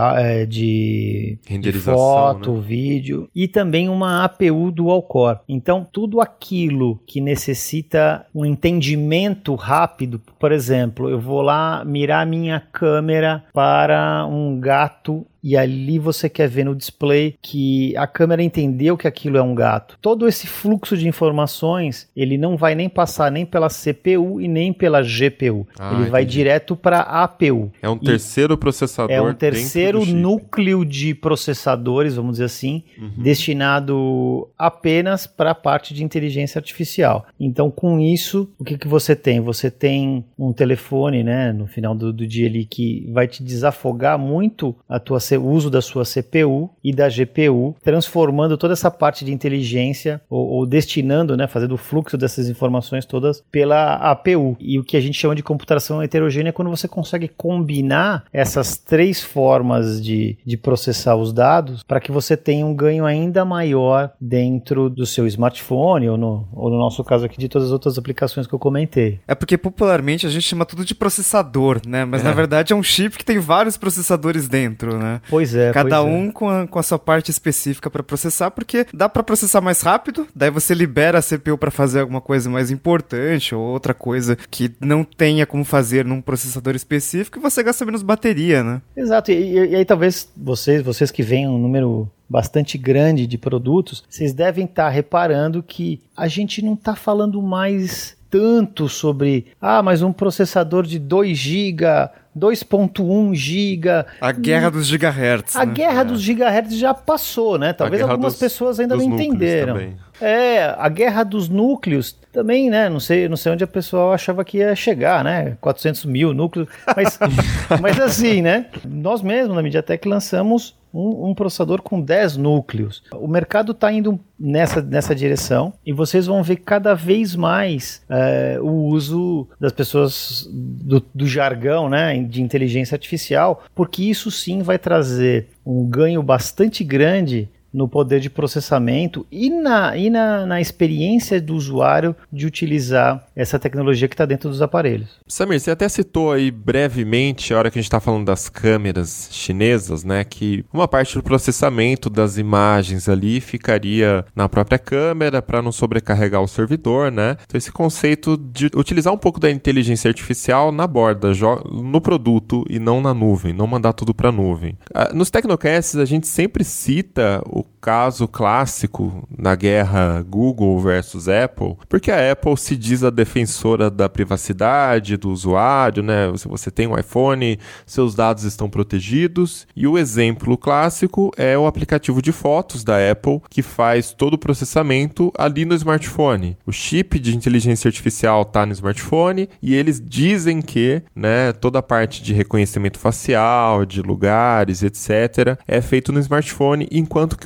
S3: de, de foto, né? Vídeo, e também uma A P U dual-core. Então, tudo aquilo que necessita um entendimento rápido, por exemplo, eu vou lá mirar minha câmera para um gato e ali você quer ver no display que a câmera entendeu que aquilo é um gato. Todo esse fluxo de informações, ele não vai nem passar nem pela C P U e nem pela G P U. Ah, ele entendi. Vai direto para a A P U.
S1: É um terceiro e processador.
S3: É um terceiro núcleo de processadores, vamos dizer assim, uhum. destinado apenas para a parte de inteligência artificial. Então, com isso, o que, que você tem? Você tem um telefone, né, no final do, do dia ali, que vai te desafogar muito a tua o uso da sua C P U e da G P U, transformando toda essa parte de inteligência ou, ou destinando, né, fazendo o fluxo dessas informações todas pela A P U. E o que a gente chama de computação heterogênea é quando você consegue combinar essas três formas de, de processar os dados para que você tenha um ganho ainda maior dentro do seu smartphone ou no, ou no nosso caso aqui de todas as outras aplicações que eu comentei.
S2: É porque popularmente a gente chama tudo de processador, né? Mas é. na verdade é um chip que tem vários processadores dentro, né?
S3: Pois é.
S2: Cada
S3: pois
S2: um
S3: é.
S2: com, a, com a sua parte específica para processar, porque dá para processar mais rápido, daí você libera a C P U para fazer alguma coisa mais importante ou outra coisa que não tenha como fazer num processador específico e você gasta menos bateria, né?
S3: Exato, e, e, e aí talvez vocês, vocês que veem um número bastante grande de produtos, vocês devem estar reparando que a gente não está falando mais tanto sobre, ah, mas um processador de dois gigas, dois ponto um gigas.
S2: A guerra dos gigahertz.
S3: A
S2: né?
S3: guerra
S2: é.
S3: dos gigahertz já passou, né? Talvez algumas dos, pessoas ainda não entenderam.
S1: Também.
S3: É, a guerra dos núcleos também, né? Não sei, não sei onde a pessoa achava que ia chegar, né? quatrocentos mil núcleos. Mas, mas assim, né? Nós mesmos na MediaTek lançamos um, um processador com dez núcleos. O mercado está indo nessa, nessa direção e vocês vão ver cada vez mais é, o uso das pessoas do, do jargão, né? De inteligência artificial, porque isso sim vai trazer um ganho bastante grande no poder de processamento e na, e na, na experiência do usuário de utilizar essa tecnologia que está dentro dos aparelhos.
S1: Samir, você até citou aí brevemente, a hora que a gente está falando das câmeras chinesas, né, que uma parte do processamento das imagens ali ficaria na própria câmera para não sobrecarregar o servidor, né? Então esse conceito de utilizar um pouco da inteligência artificial na borda, no produto e não na nuvem, não mandar tudo para a nuvem. Nos Tecnocasts a gente sempre cita o caso clássico na guerra Google versus Apple, porque a Apple se diz a defensora da privacidade do usuário, né? Se você tem um iPhone, seus dados estão protegidos, e o exemplo clássico é o aplicativo de fotos da Apple, que faz todo o processamento ali no smartphone. O chip de inteligência artificial está no smartphone e eles dizem que, né, toda a parte de reconhecimento facial, de lugares, etcétera, é feito no smartphone, enquanto que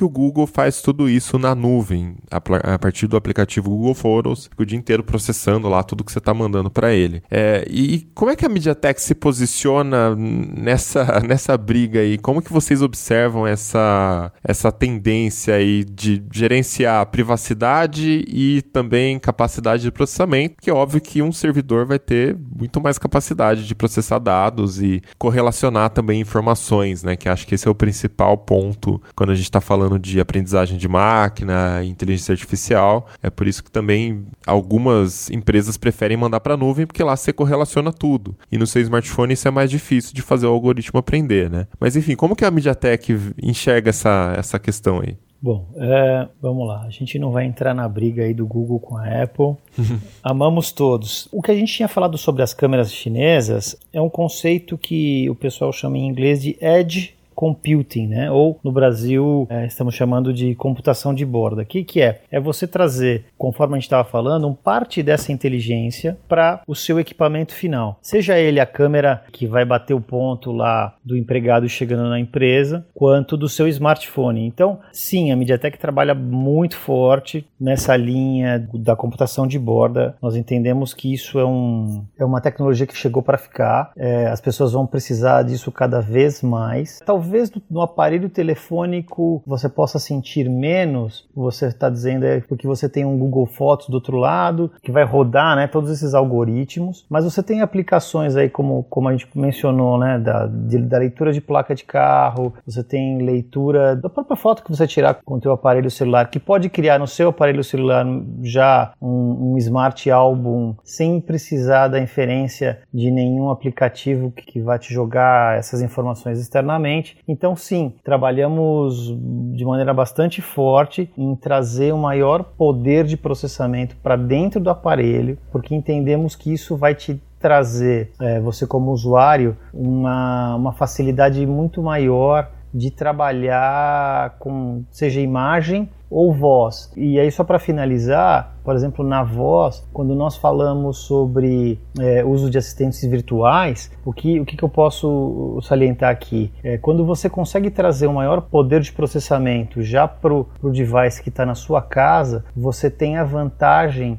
S1: que o Google faz tudo isso na nuvem, a, a partir do aplicativo Google Photos, o dia inteiro processando lá tudo que você está mandando para ele. É, e como é que a MediaTek se posiciona nessa, nessa briga aí? Como que vocês observam essa, essa tendência aí de gerenciar privacidade e também capacidade de processamento? Que é óbvio que um servidor vai ter muito mais capacidade de processar dados e correlacionar também informações, né? Que acho que esse é o principal ponto quando a gente está falando de aprendizagem de máquina, inteligência artificial. É por isso que também algumas empresas preferem mandar para a nuvem, porque lá você correlaciona tudo. E no seu smartphone isso é mais difícil de fazer o algoritmo aprender, né? Mas enfim, como que a MediaTek enxerga essa, essa questão aí?
S3: Bom, é, vamos lá. A gente não vai entrar na briga aí do Google com a Apple. Amamos todos. O que a gente tinha falado sobre as câmeras chinesas é um conceito que o pessoal chama em inglês de Edge Computing, né? Ou no Brasil é, estamos chamando de computação de borda. O que, que é? É você trazer, conforme a gente estava falando, um parte dessa inteligência para o seu equipamento final. Seja ele a câmera que vai bater o ponto lá do empregado chegando na empresa, quanto do seu smartphone. Então, sim, a MediaTek trabalha muito forte nessa linha da computação de borda. Nós entendemos que isso é, um, é uma tecnologia que chegou para ficar. É, as pessoas vão precisar disso cada vez mais. Talvez Talvez no aparelho telefônico você possa sentir menos, você está dizendo é porque você tem um Google Fotos do outro lado, que vai rodar, né, todos esses algoritmos, mas você tem aplicações aí como, como a gente mencionou, né, da, de, da leitura de placa de carro, você tem leitura da própria foto que você tirar com o teu aparelho celular, que pode criar no seu aparelho celular já um, um Smart Album sem precisar da inferência de nenhum aplicativo que, que vai te jogar essas informações externamente. Então, sim, trabalhamos de maneira bastante forte em trazer um maior poder de processamento para dentro do aparelho, porque entendemos que isso vai te trazer, é, você como usuário, uma, uma facilidade muito maior de trabalhar com, seja imagem ou voz. E aí, só para finalizar, por exemplo, na voz, quando nós falamos sobre é, uso de assistentes virtuais, o que, o que eu posso salientar aqui? É, quando você consegue trazer um maior poder de processamento já para o device que está na sua casa, você tem a vantagem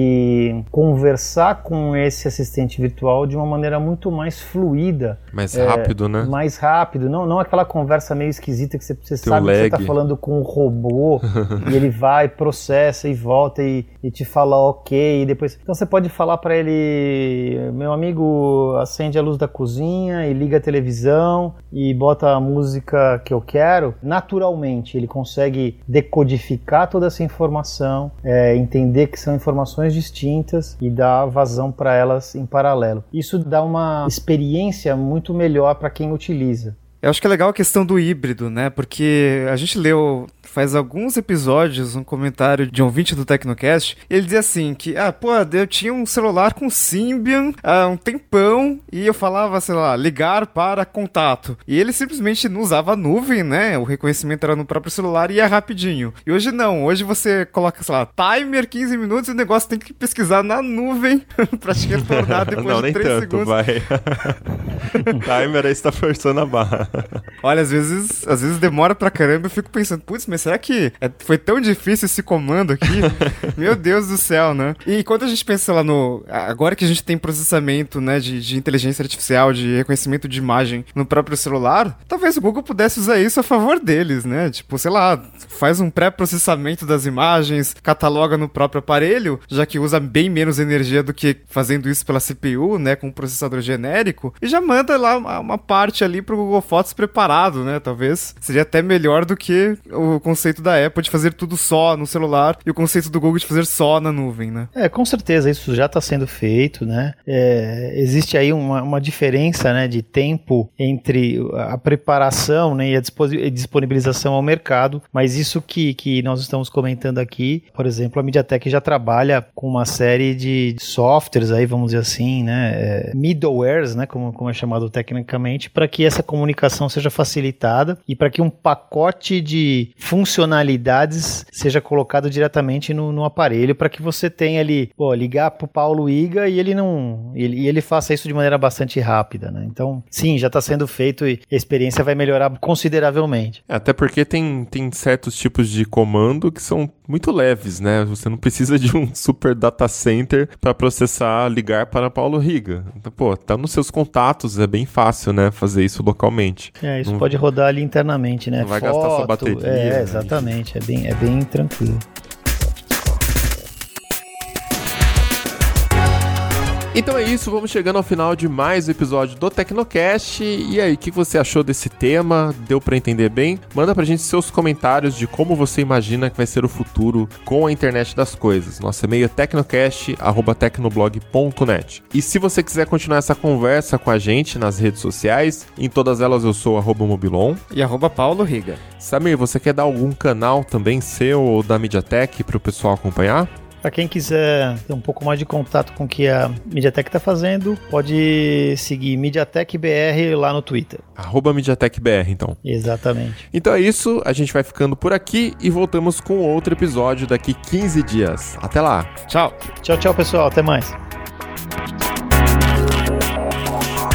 S3: de conversar com esse assistente virtual de uma maneira muito mais fluida.
S1: Mais
S3: é,
S1: rápido, né?
S3: Mais rápido, não, não aquela conversa meio esquisita que você, você sabe lag. Que você está falando com um robô e ele vai, processa e volta e e te fala ok, e depois... Então você pode falar para ele, meu amigo, acende a luz da cozinha e liga a televisão e bota a música que eu quero. Naturalmente, ele consegue decodificar toda essa informação, é, entender que são informações distintas e dar vazão para elas em paralelo. Isso dá uma experiência muito melhor para quem utiliza.
S2: Eu acho que é legal a questão do híbrido, né? Porque a gente leu faz alguns episódios um comentário de um ouvinte do Tecnocast, e ele dizia assim que, ah, pô, eu tinha um celular com Symbian há um tempão e eu falava, sei lá, ligar para contato. E ele simplesmente não usava a nuvem, né? O reconhecimento era no próprio celular e ia rapidinho. E hoje não, hoje você coloca, sei lá, timer quinze minutos e o negócio tem que pesquisar na nuvem pra te retornar depois
S1: não,
S2: de três
S1: tanto,
S2: segundos.
S1: Vai. Timer aí está forçando a barra.
S2: Olha, às vezes, às vezes demora pra caramba, eu fico pensando, putz, mas será que é, foi tão difícil esse comando aqui? Meu Deus do céu, né? E quando a gente pensa lá no... Agora que a gente tem processamento, né, de, de inteligência artificial, de reconhecimento de imagem no próprio celular, talvez o Google pudesse usar isso a favor deles, né? Tipo, sei lá, faz um pré-processamento das imagens, cataloga no próprio aparelho, já que usa bem menos energia do que fazendo isso pela C P U, né, com um processador genérico, e já manda lá uma, uma parte ali pro Google Fotos preparado, né? Talvez seria até melhor do que o conceito da Apple de fazer tudo só no celular e o conceito do Google de fazer só na nuvem, né?
S3: É, com certeza, isso já está sendo feito, né? É, existe aí uma, uma diferença, né, de tempo entre a preparação, né, e a disponibilização ao mercado, mas isso que, que nós estamos comentando aqui, por exemplo, a MediaTek já trabalha com uma série de softwares aí, vamos dizer assim, né, é, middlewares, né, como, como é chamado tecnicamente, para que essa comunicação comunicação seja facilitada e para que um pacote de funcionalidades seja colocado diretamente no, no aparelho, para que você tenha ali, pô, ligar pro Paulo Iga e ele não ele, ele faça isso de maneira bastante rápida, né? Então, sim, já está sendo feito e a experiência vai melhorar consideravelmente.
S1: É, até porque tem, tem certos tipos de comando que são muito leves, né? Você não precisa de um super data center para processar, ligar para Paulo Riga. Então, pô, tá nos seus contatos, é bem fácil, né? Fazer isso localmente.
S3: É, isso
S1: não,
S3: pode rodar ali internamente, né?
S1: Não vai
S3: Foto,
S1: gastar sua bateria.
S3: É,
S1: né?
S3: exatamente. É bem, é bem tranquilo.
S1: Então é isso, vamos chegando ao final de mais um episódio do Tecnocast. E aí, o que você achou desse tema? Deu pra entender bem? Manda pra gente seus comentários de como você imagina que vai ser o futuro com a internet das coisas. Nosso e-mail é tecnocast arroba tecnoblog ponto net. E se você quiser continuar essa conversa com a gente nas redes sociais, em todas elas eu sou arroba mobilon.
S2: E arroba Paulo Riga.
S1: Samir, você quer dar algum canal também seu ou da MediaTek pro pessoal acompanhar?
S3: Para quem quiser ter um pouco mais de contato com o que a MediaTek está fazendo, pode seguir MediaTek B R lá no Twitter.
S1: Arroba MediaTek B R, então.
S3: Exatamente.
S1: Então é isso, a gente vai ficando por aqui e voltamos com outro episódio daqui quinze dias. Até lá.
S2: Tchau.
S3: Tchau, tchau, pessoal. Até mais.